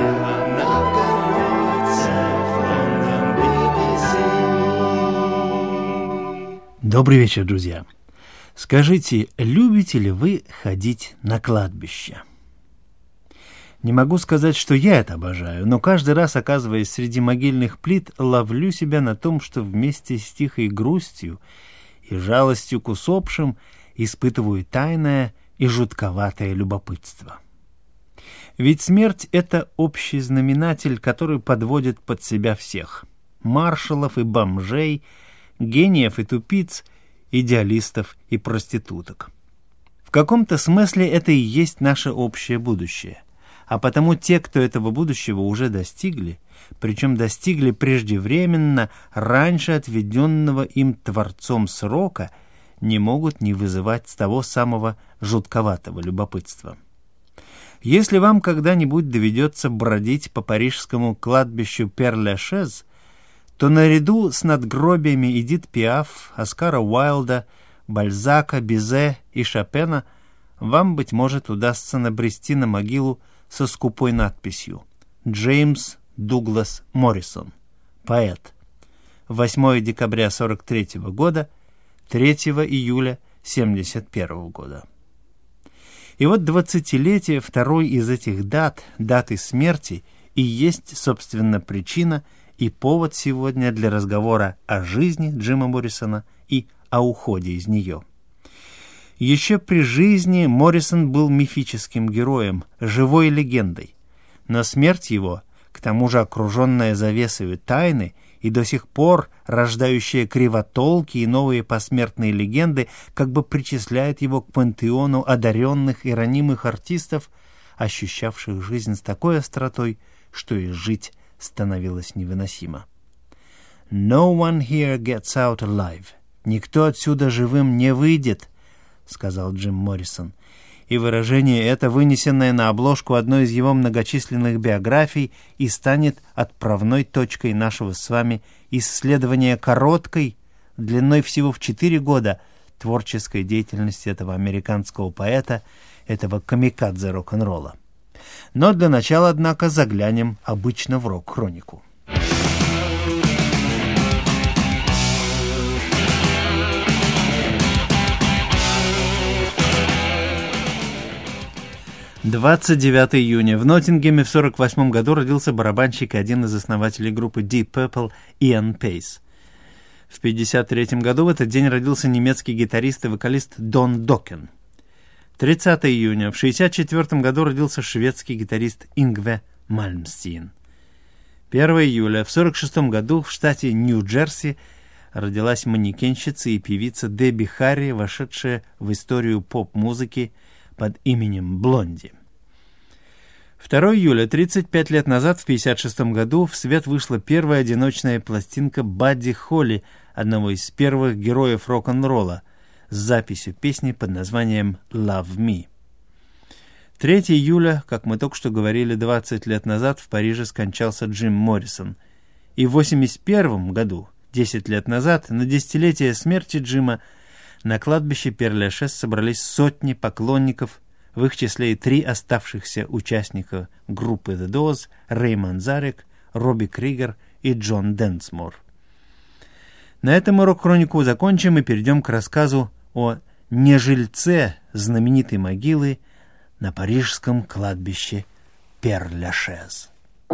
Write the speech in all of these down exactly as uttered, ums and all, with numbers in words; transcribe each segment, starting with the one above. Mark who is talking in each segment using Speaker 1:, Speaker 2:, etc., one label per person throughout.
Speaker 1: Добрый вечер, друзья. Скажите, любите ли вы ходить на кладбище? Не могу сказать, что я это обожаю, но каждый раз, оказываясь среди могильных плит, ловлю себя на том, что вместе с тихой грустью и жалостью к усопшим испытываю тайное и жутковатое любопытство. Ведь смерть — это общий знаменатель, который подводит под себя всех — маршалов и бомжей, гениев и тупиц, идеалистов и проституток. В каком-то смысле это и есть наше общее будущее. А потому те, кто этого будущего уже достигли, причем достигли преждевременно, раньше отведенного им Творцом срока, не могут не вызывать того самого жутковатого любопытства. Если вам когда-нибудь доведется бродить по парижскому кладбищу Пер-Лашез, то наряду с надгробиями Эдит Пиаф, Оскара Уайлда, Бальзака, Бизе и Шопена вам, быть может, удастся набрести на могилу со скупой надписью «Джеймс Дуглас Моррисон, поэт. восьмого декабря сорок третьего года, третьего июля семьдесят первого года». И вот двадцатилетие второй из этих дат, даты смерти, и есть, собственно, причина и повод сегодня для разговора о жизни Джима Моррисона и о уходе из нее. Еще при жизни Моррисон был мифическим героем, живой легендой, но смерть его, к тому же окруженная завесой тайны и до сих пор рождающая кривотолки и новые посмертные легенды, как бы причисляет его к пантеону одаренных и ранимых артистов, ощущавших жизнь с такой остротой, что и жить становилось невыносимо. «No one here gets out alive». «Никто отсюда живым не выйдет», — сказал Джим Моррисон. И выражение это, вынесенное на обложку одной из его многочисленных биографий, и станет отправной точкой нашего с вами исследования короткой, длиной всего в четыре года, творческой деятельности этого американского поэта, этого камикадзе рок-н-ролла. Но для начала, однако, заглянем обычно в рок-хронику. двадцать девятого июня. В Ноттингеме в сорок восьмом году родился барабанщик и один из основателей группы Deep Purple Иан Пейс. В пятьдесят третьем году в этот день родился немецкий гитарист и вокалист Дон Докен. тридцатого июня. В шестьдесят четвёртом году родился шведский гитарист Ингве Мальмстин. первого июля. В сорок шестом году в штате Нью-Джерси родилась манекенщица и певица Дебби Харри, вошедшая в историю поп-музыки под именем Блонди. второго июля. тридцать пять лет назад, в пятьдесят шестом году, в свет вышла первая одиночная пластинка Бадди Холли, одного из первых героев рок-н-ролла, с записью песни под названием «Love Me». третьего июля, как мы только что говорили, двадцать лет назад в Париже скончался Джим Моррисон. И в восемьдесят первом году, десять лет назад, на десятилетие смерти Джима, на кладбище Пер-Лашез собрались сотни поклонников, в их числе и три оставшихся участника группы The Doors: Рэй Манзарек, Робби Кригер и Джон Денсмор. На этом мы рок-хронику закончим и перейдем к рассказу о нежильце знаменитой могилы на парижском кладбище Пер-Лашез.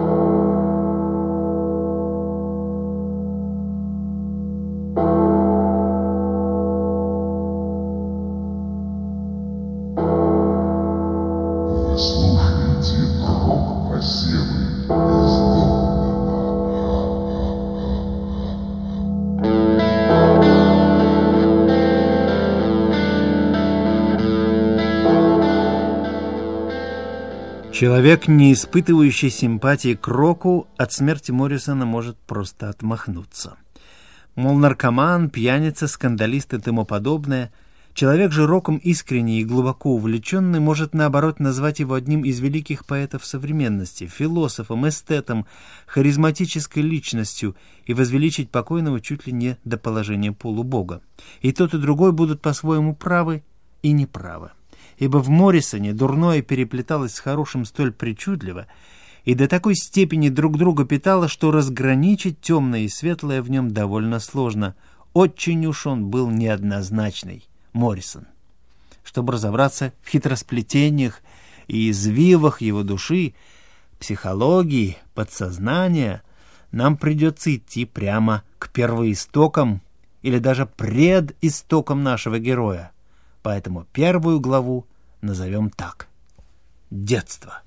Speaker 1: Человек, не испытывающий симпатии к року, от смерти Моррисона может просто отмахнуться. Мол, наркоман, пьяница, скандалист и тому подобное. Человек же роком искренний и глубоко увлеченный может, наоборот, назвать его одним из великих поэтов современности, философом, эстетом, харизматической личностью и возвеличить покойного чуть ли не до положения полубога. И тот, и другой будут по-своему правы и неправы. Ибо в Моррисоне дурное переплеталось с хорошим столь причудливо, и до такой степени друг друга питало, что разграничить темное и светлое в нем довольно сложно. Очень уж он был неоднозначный, Моррисон. Чтобы разобраться в хитросплетениях и извивах его души, психологии, подсознания, нам придется идти прямо к первоистокам или даже предистокам нашего героя. Поэтому первую главу назовем так: «Детство».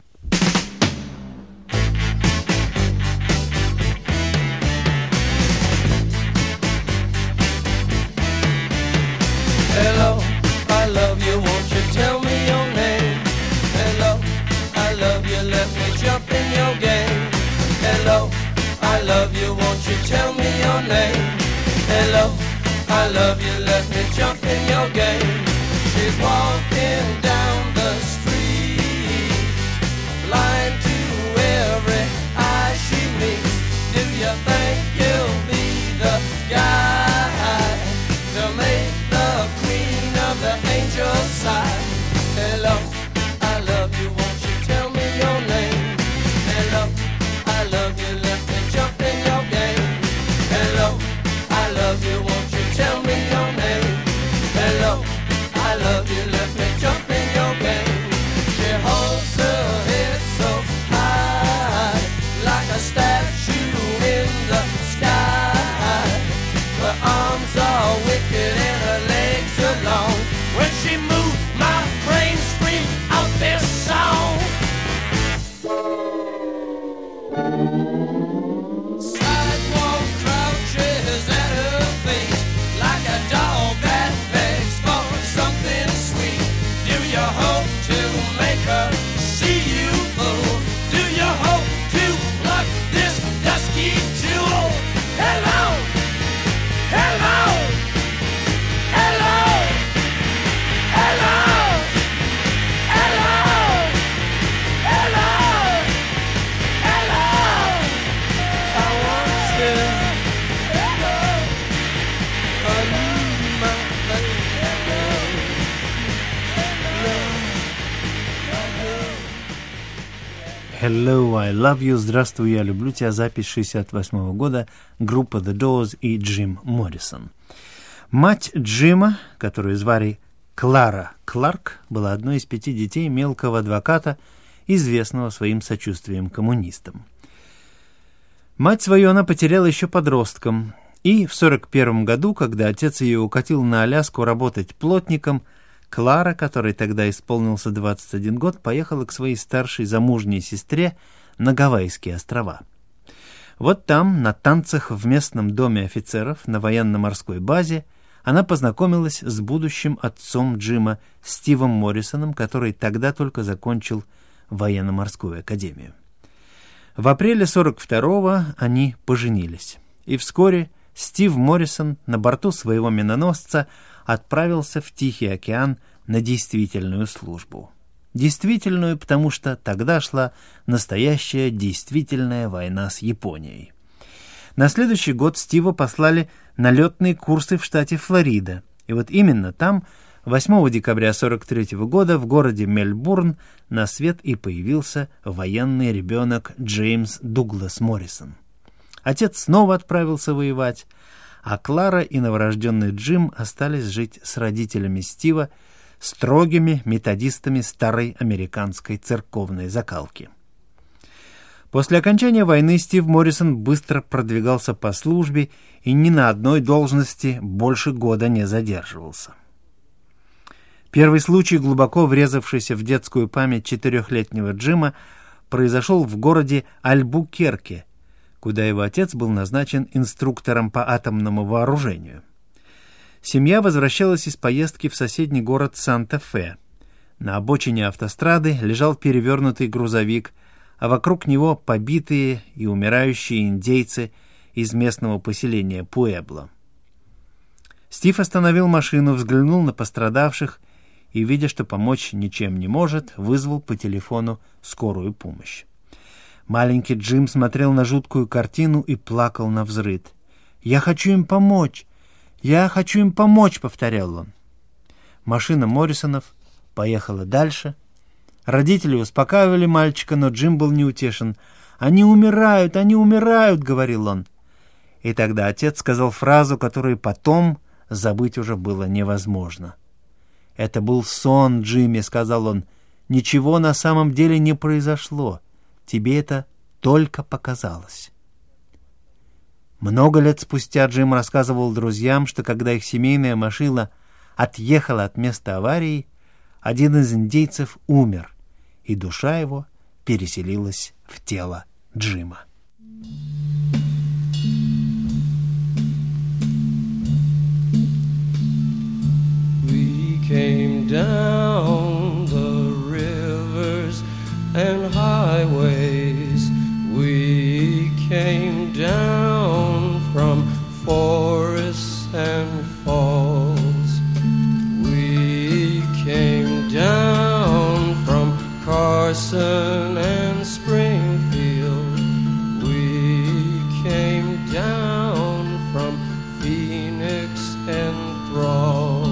Speaker 2: Hello, I love you, won't you tell me your name? Hello, I love you, let me jump in your game. Hello, I love you, won't you tell me your name? Hello, I love you, let me jump in your game. She's walking down the street, blind to every eye she meets. Do you think you'll be the guy to make the queen of the angels sigh? Hello, I love you, won't you tell me your name? Hello, I love you, let me jump in your game. Hello, I love you, won't you tell me your name? Hello, I love you, let me jump in your game. She holds her head so high, like a statue in the sky. Her arms are wicked and her legs are long. When she moves, my brain screams out this song. Sidewalk crouches at her feet, like a dog that begs for something sweet. Do you hope to make her see you, fool? Do you hope to pluck this dusky jewel? Hello, hello, hello, hello, hello, hello, hello. I want you, hello, I need my baby.
Speaker 1: «Hello, I love you», «Здравствуй, я люблю тебя», запись шестьдесят восьмого года, группа The Doors и Джим Моррисон. Мать Джима, которую звали Клара Кларк, была одной из пяти детей мелкого адвоката, известного своим сочувствием коммунистам. Мать свою она потеряла еще подростком, и в сорок первом году, когда отец ее укатил на Аляску работать плотником, Клара, которой тогда исполнился двадцать один год, поехала к своей старшей замужней сестре на Гавайские острова. Вот там, на танцах в местном доме офицеров на военно-морской базе, она познакомилась с будущим отцом Джима, Стивом Моррисоном, который тогда только закончил военно-морскую академию. В апреле сорок второго они поженились, и вскоре Стив Моррисон на борту своего миноносца отправился в Тихий океан на действительную службу. Действительную, потому что тогда шла настоящая действительная война с Японией. На следующий год Стива послали на летные курсы в штате Флорида. И вот именно там, восьмого декабря сорок третьего года, в городе Мельбурн, на свет и появился военный ребенок Джеймс Дуглас Моррисон. Отец снова отправился воевать, а Клара и новорожденный Джим остались жить с родителями Стива, строгими методистами старой американской церковной закалки. После окончания войны Стив Моррисон быстро продвигался по службе и ни на одной должности больше года не задерживался. Первый случай, глубоко врезавшийся в детскую память четырехлетнего Джима, произошел в городе Альбукерке, куда его отец был назначен инструктором по атомному вооружению. Семья возвращалась из поездки в соседний город Санта-Фе. На обочине автострады лежал перевернутый грузовик, а вокруг него побитые и умирающие индейцы из местного поселения Пуэбло. Стив остановил машину, взглянул на пострадавших и, видя, что помочь ничем не может, вызвал по телефону скорую помощь. Маленький Джим смотрел на жуткую картину и плакал навзрыд. «Я хочу им помочь! Я хочу им помочь!» — повторял он. Машина Моррисонов поехала дальше, Родители успокаивали мальчика, но Джим был неутешен. «Они умирают, они умирают», — говорил он. И тогда отец сказал фразу, которую потом забыть уже было невозможно. «Это был сон, Джимми», — сказал он. «Ничего на самом деле не произошло. Тебе это только показалось». Много лет спустя Джим рассказывал друзьям, что когда их семейная машина отъехала от места аварии, один из индейцев умер, и душа его переселилась в тело Джима.
Speaker 2: We came down the rivers and highways. We came down from forests and falls. We came down from Carson and Springfield. We came down from Phoenix and Thrall.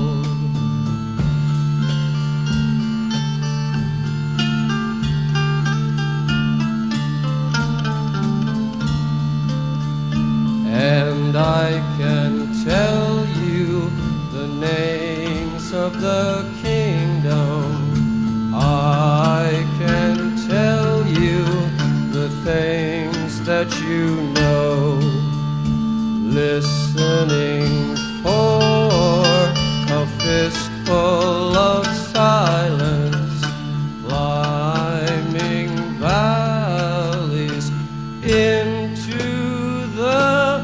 Speaker 2: And I can tell you the names of the kingdom. I can tell you the things that you know. Listening for a fistful of silence, climbing valleys into the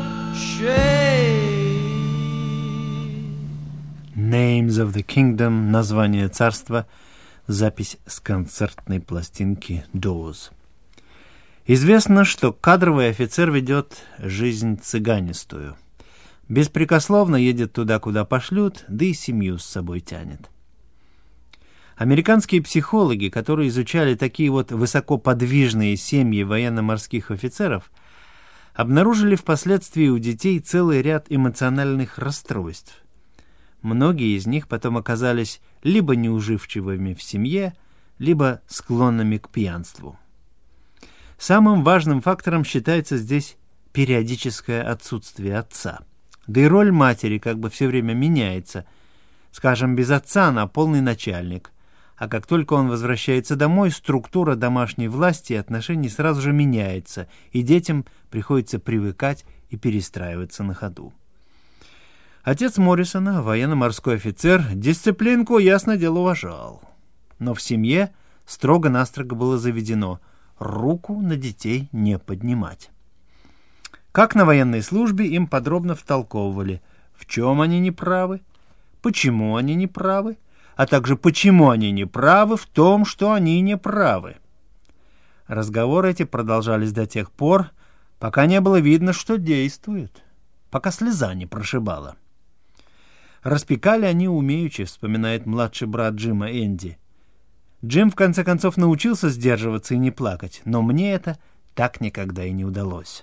Speaker 1: Names of the Kingdom, название царства, запись с концертной пластинки Doors. Известно, что кадровый офицер ведет жизнь цыганистую. Беспрекословно едет туда, куда пошлют, да и семью с собой тянет. Американские психологи, которые изучали такие вот высокоподвижные семьи военно-морских офицеров, обнаружили впоследствии у детей целый ряд эмоциональных расстройств. Многие из них потом оказались либо неуживчивыми в семье, либо склонными к пьянству. Самым важным фактором считается здесь периодическое отсутствие отца. Да и роль матери как бы все время меняется. Скажем, без отца она полный начальник, а как только он возвращается домой, структура домашней власти и отношений сразу же меняется, и детям приходится привыкать и перестраиваться на ходу. Отец Моррисона, военно-морской офицер, дисциплинку, ясно дело, уважал. Но в семье строго-настрого было заведено руку на детей не поднимать. Как на военной службе им подробно втолковывали, в чем они неправы, почему они неправы, а также почему они неправы в том, что они неправы. Разговоры эти продолжались до тех пор, пока не было видно, что действует, пока слеза не прошибала. Распекали они умеючи, вспоминает младший брат Джима Энди. Джим в конце концов научился сдерживаться и не плакать, но мне это так никогда и не удалось.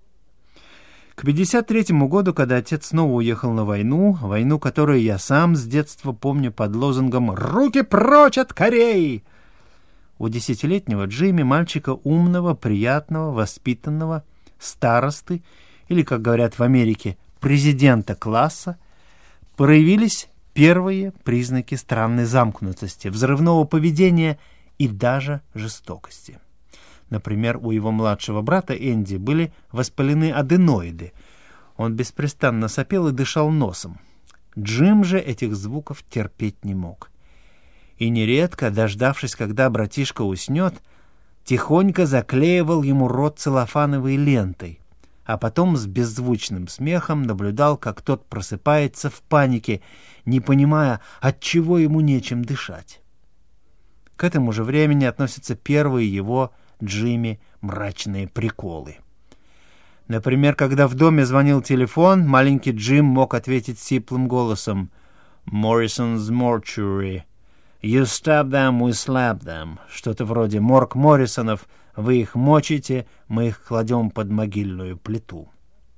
Speaker 1: К пятьдесят третьему году, когда отец снова уехал на войну, войну, которую я сам с детства помню под лозунгом «Руки прочь от Кореи!», у десятилетнего Джимми, мальчика умного, приятного, воспитанного, старосты, или, как говорят в Америке, президента класса, проявились первые признаки странной замкнутости, взрывного поведения и даже жестокости. Например, у его младшего брата Энди были воспалены аденоиды. Он беспрестанно сопел и дышал носом. Джим же этих звуков терпеть не мог. И нередко, дождавшись, когда братишка уснет, тихонько заклеивал ему рот целлофановой лентой, а потом с беззвучным смехом наблюдал, как тот просыпается в панике, не понимая, отчего ему нечем дышать. К этому же времени относятся первые его, Джимми, мрачные приколы. Например, когда в доме звонил телефон, маленький Джим мог ответить сиплым голосом «Morrison's Mortuary. You stab them, we slap them». Что-то вроде «Морг Моррисонов, вы их мочите, мы их кладем под могильную плиту».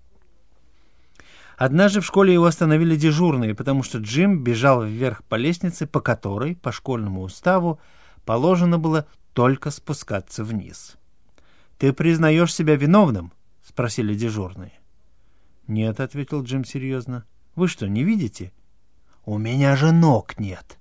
Speaker 1: Однажды в школе его остановили дежурные, потому что Джим бежал вверх по лестнице, по которой, по школьному уставу, Положено было только спускаться вниз. «Ты признаешь себя виновным?» — спросили дежурные. «Нет», — ответил Джим серьезно. «Вы что, не видите? У меня же ног нет».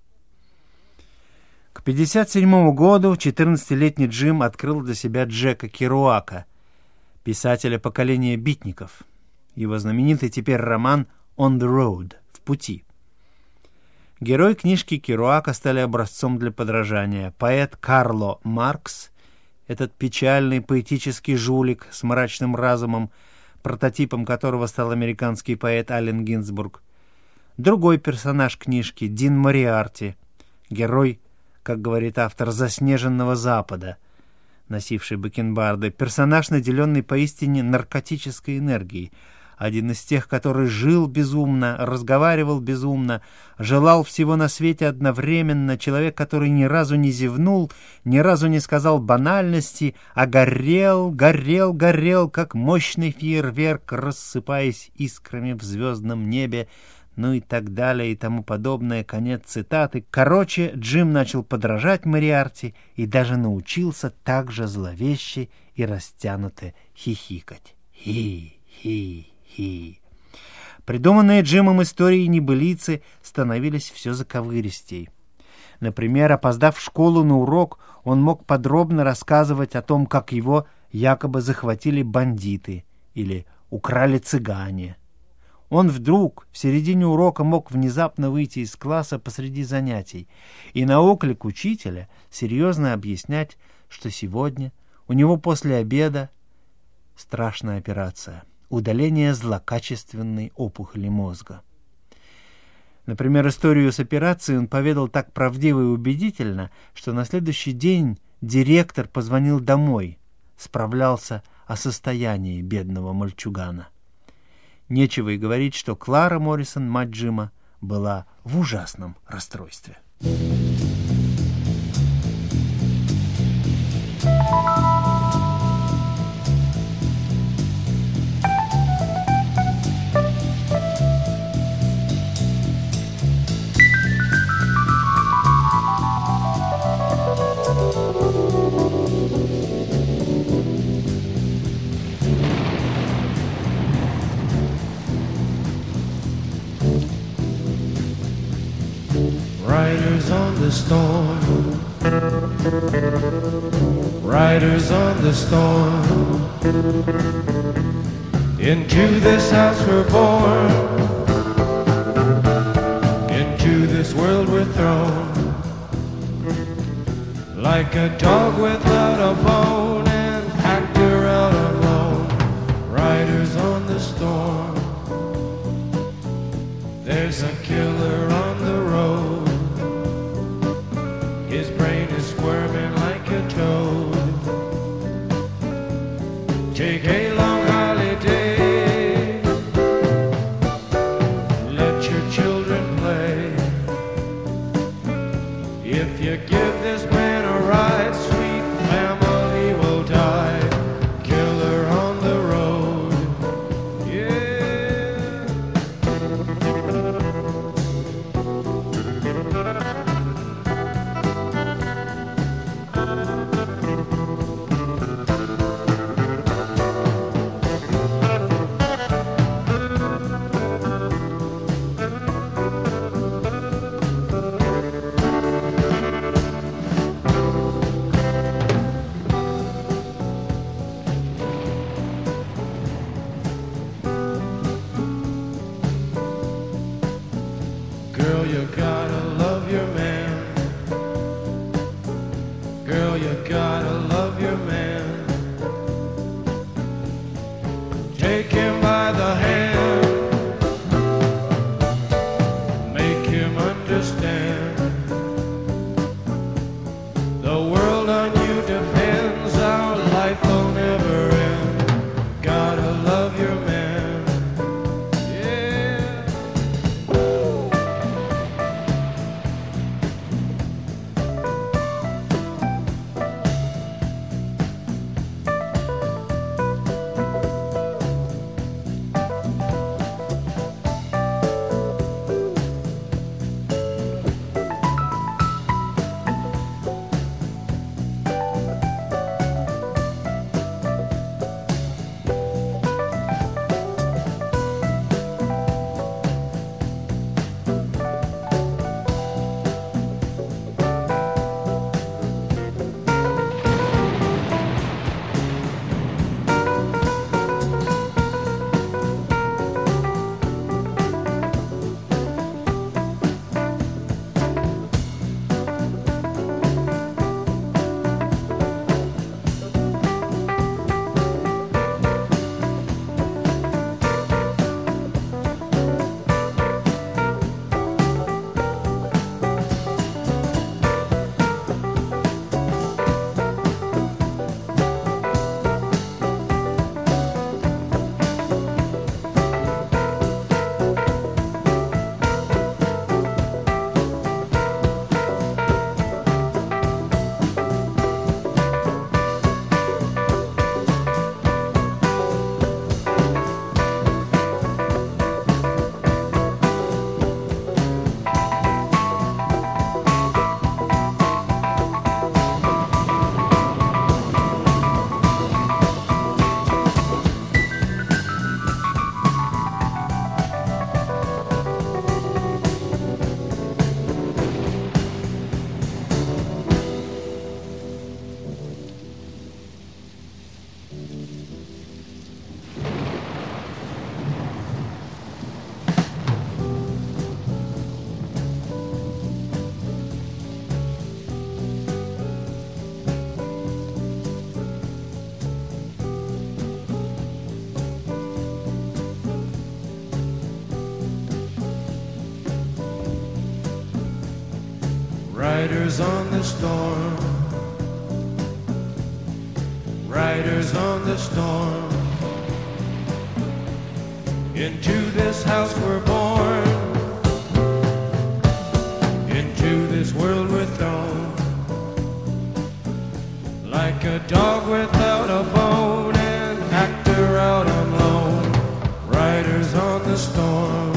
Speaker 1: К пятьдесят седьмому году четырнадцатилетний Джим открыл для себя Джека Керуака, писателя поколения битников. Его знаменитый теперь роман «On the Road» — «В пути». Герой книжки Керуака стали образцом для подражания. Поэт Карло Маркс, этот печальный поэтический жулик с мрачным разумом, прототипом которого стал американский поэт Аллен Гинзбург. Другой персонаж книжки — Дин Мориарти, герой, как говорит автор, заснеженного Запада, носивший бакенбарды, персонаж, наделенный поистине наркотической энергией, один из тех, который жил безумно, разговаривал безумно, желал всего на свете одновременно, человек, который ни разу не зевнул, ни разу не сказал банальности, а горел, горел, горел, как мощный фейерверк, рассыпаясь искрами в звездном небе, ну и так далее и тому подобное. Конец цитаты. Короче, Джим начал подражать Мориарти и даже научился так же зловеще и растянуто хихикать. Хи-хи-хи. Придуманные Джимом истории и небылицы становились все заковыристей. Например, опоздав в школу на урок, он мог подробно рассказывать о том, как его якобы захватили бандиты или украли цыгане. Он вдруг в середине урока мог внезапно выйти из класса посреди занятий и на оклик учителя серьезно объяснять, что сегодня у него после обеда страшная операция — удаление злокачественной опухоли мозга. Например, историю с операцией он поведал так правдиво и убедительно, что на следующий день директор позвонил домой, справлялся о состоянии бедного мальчугана. Нечего и говорить, что Клара Моррисон, мать Джима, была в ужасном расстройстве.
Speaker 2: Riders on the storm, riders on the storm, into this house we're born, into this world we're thrown, like a dog without a bone, an actor out alone. Riders on the storm, there's a killer on the road. His brain is squirming like a toad. Take a long holiday, let your children play. If you give this man a ride, sweet family will die. Killer on the road, yeah. Riders on the storm, riders on the storm. Into this house we're born, into this world we're thrown, like a dog without a bone, an actor out on loan. Riders on the storm.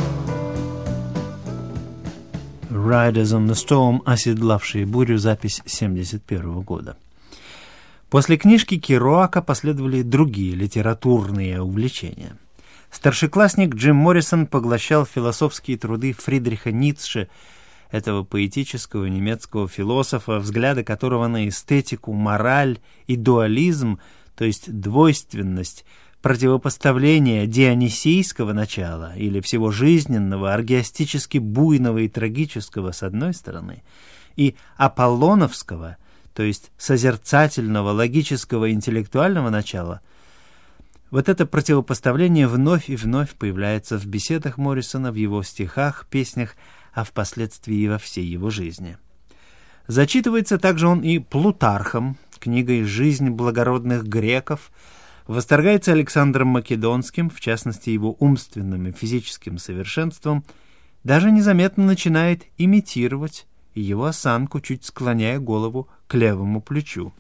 Speaker 1: Riders on the Storm, оседлавшие бурю, запись семьдесят первого года. После книжки Керуака последовали другие литературные увлечения. Старшеклассник Джим Моррисон поглощал философские труды Фридриха Ницше, этого поэтического немецкого философа, взгляды которого на эстетику, мораль и дуализм, то есть двойственность, противопоставление дионисийского начала или всего жизненного, аргиастически буйного и трагического с одной стороны, и аполлоновского, то есть созерцательного, логического, интеллектуального начала, вот это противопоставление вновь и вновь появляется в беседах Моррисона, в его стихах, песнях, а впоследствии и во всей его жизни. Зачитывается также он и Плутархом, книгой «Жизнь благородных греков», восторгается Александром Македонским, в частности его умственным и физическим совершенством, даже незаметно начинает имитировать его осанку, чуть склоняя голову к левому плечу.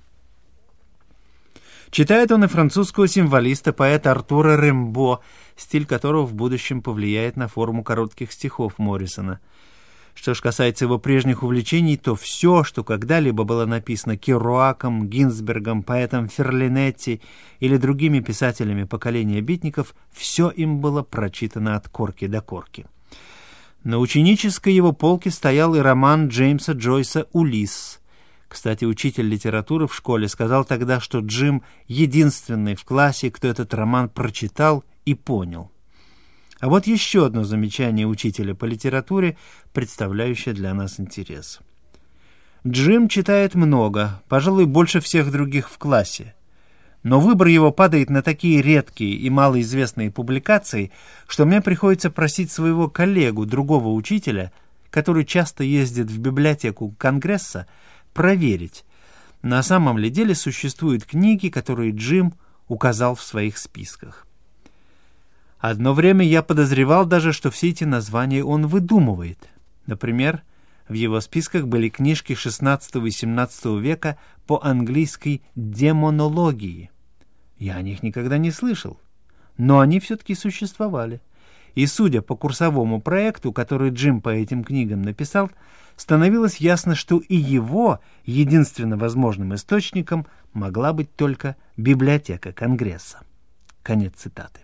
Speaker 1: Читает он и французского символиста, поэта Артура Рембо, стиль которого в будущем повлияет на форму коротких стихов Моррисона. Что ж касается его прежних увлечений, то все, что когда-либо было написано Керуаком, Гинзбергом, поэтом Ферлинетти или другими писателями поколения битников, все им было прочитано от корки до корки. На ученической его полке стоял и роман Джеймса Джойса «Улисс». Кстати, учитель литературы в школе сказал тогда, что Джим единственный в классе, кто этот роман прочитал и понял. А вот еще одно замечание учителя по литературе, представляющее для нас интерес. Джим читает много, пожалуй, больше всех других в классе. Но выбор его падает на такие редкие и малоизвестные публикации, что мне приходится просить своего коллегу, другого учителя, который часто ездит в библиотеку Конгресса, проверить, на самом ли деле существуют книги, которые Джим указал в своих списках. Одно время я подозревал даже, что все эти названия он выдумывает. Например, в его списках были книжки шестнадцатого и семнадцатого века по английской демонологии. Я о них никогда не слышал, но они все-таки существовали. И, судя по курсовому проекту, который Джим по этим книгам написал, становилось ясно, что и его единственно возможным источником могла быть только библиотека Конгресса. Конец цитаты.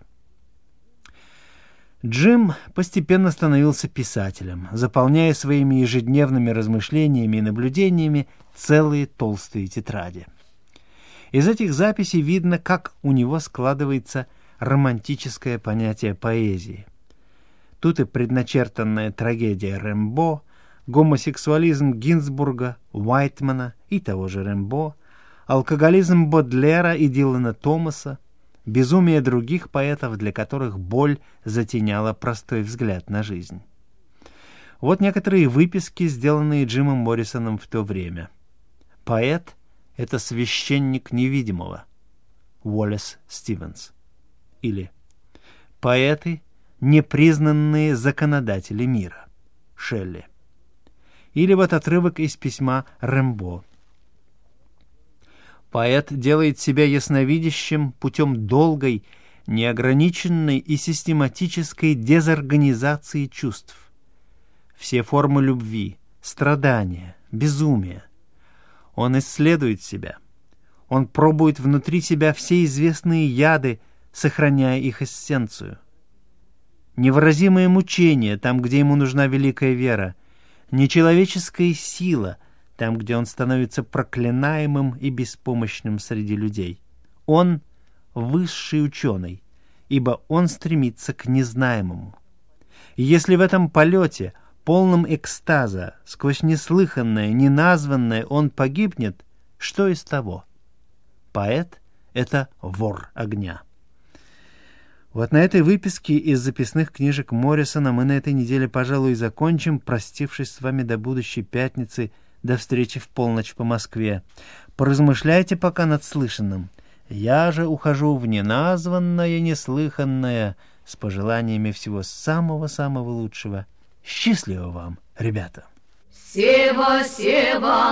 Speaker 1: Джим постепенно становился писателем, заполняя своими ежедневными размышлениями и наблюдениями целые толстые тетради. Из этих записей видно, как у него складывается романтическое понятие поэзии. Тут и предначертанная трагедия Рембо, гомосексуализм Гинзбурга, Уайтмана и того же Рембо, алкоголизм Бодлера и Дилана Томаса, безумие других поэтов, для которых боль затеняла простой взгляд на жизнь. Вот некоторые выписки, сделанные Джимом Моррисоном в то время. Поэт — это священник невидимого. Уоллес Стивенс. Или поэты — непризнанные законодатели мира. Шелли. Или вот отрывок из письма Рембо. Поэт делает себя ясновидящим путем долгой, неограниченной и систематической дезорганизации чувств. Все формы любви, страдания, безумия. Он исследует себя. Он пробует внутри себя все известные яды, сохраняя их эссенцию. Невыразимое мучение там, где ему нужна великая вера, нечеловеческая сила там, где он становится проклинаемым и беспомощным среди людей. Он — высший ученый, ибо он стремится к незнаемому. И если в этом полете, полном экстаза, сквозь неслыханное, неназванное он погибнет, что из того? Поэт — это вор огня. Вот на этой выписке из записных книжек Моррисона мы на этой неделе, пожалуй, закончим, простившись с вами до будущей пятницы До встречи в полночь по Москве. Поразмышляйте пока над слышанным. Я же ухожу в неназванное, неслыханное, с пожеланиями всего самого-самого лучшего. Счастливо вам, ребята!
Speaker 3: Сева, Сева,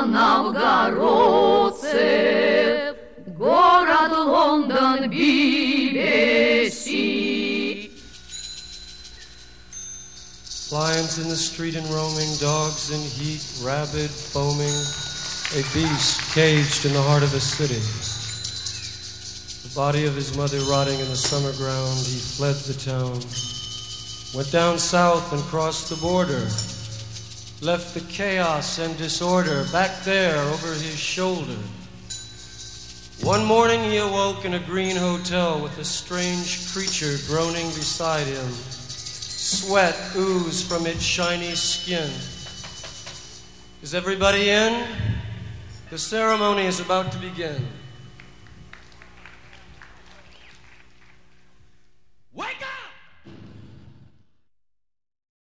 Speaker 3: новгородцы, город Лондон, би би си.
Speaker 4: Lions in the street and roaming, dogs in heat, rabid, foaming, a beast caged in the heart of a city. The body of his mother rotting in the summer ground, he fled the town, went down south and crossed the border, left the chaos and disorder back there over his shoulder. One morning he awoke in a green hotel with a strange creature groaning beside him. Sweat oozed from its shiny skin. Is everybody in? The ceremony is about to begin.